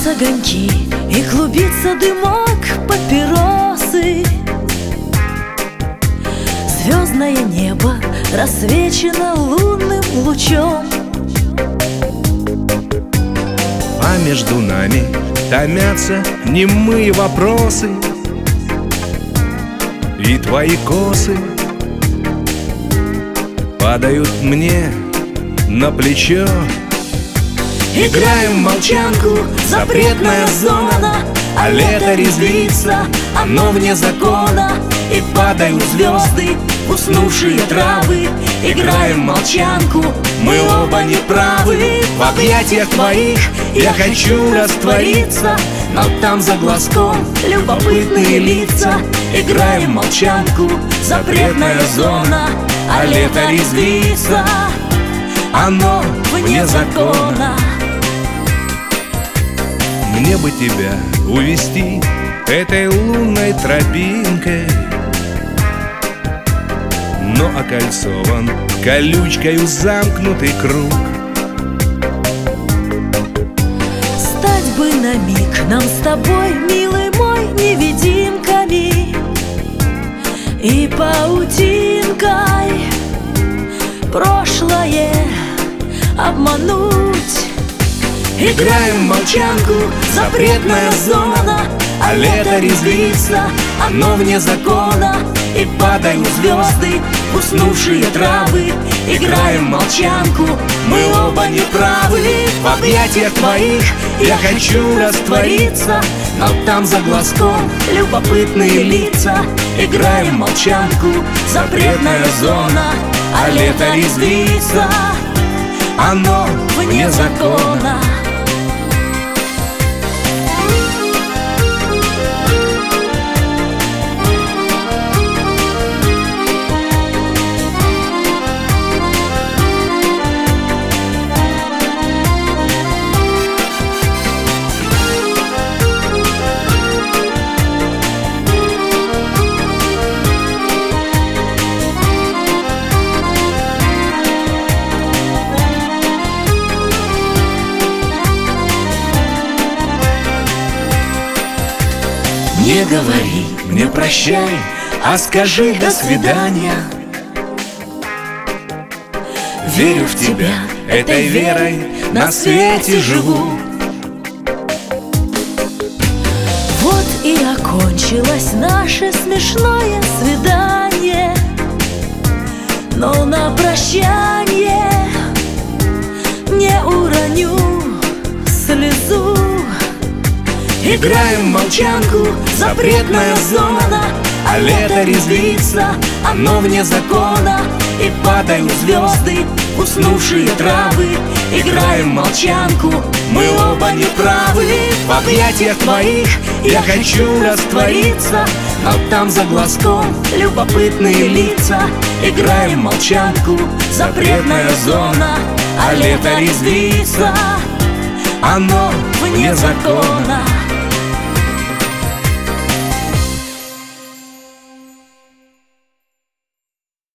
огоньки и клубится дымок папиросы. Звездное небо рассвечено лунным лучом, а между нами томятся немые вопросы. И твои косы падают мне на плечо. Играем в молчанку, запретная зона, а лето резвится, оно вне закона. И падают звезды, уснувшие травы. Играем в молчанку, мы оба не правы. В объятиях твоих я хочу раствориться, но там за глазком любопытные лица. Играем в молчанку, запретная зона, а лето резвится, оно вне закона. Мне бы тебя увести этой лунной тропинкой, но окольцован колючкою замкнутый круг. Стать бы на миг нам с тобой, милый мой, невидимками и паутинкой прошлое обмануть. Играем в молчанку, запретная зона, а лето резвится, оно вне закона. И падают звезды, уснувшие травы. Играем в молчанку, мы оба не правы. В объятиях твоих я хочу раствориться, но там за глазком любопытные лица. Играем в молчанку, запретная зона, а лето резвится, оно вне закона. Не говори мне прощай, а скажи до свидания. Верю в тебя, этой верой на свете живу. Вот и окончилось наше смешное свидание, но на прощанье не уроню слезу. Играем в молчанку, запретная зона, а лето резвится, оно вне закона. И падают звезды, уснувшие травы. Играем в молчанку, мы оба не правы. В объятиях твоих я хочу раствориться, но там за глазком любопытные лица. Играем в молчанку, запретная зона, а лето резвится, оно вне закона.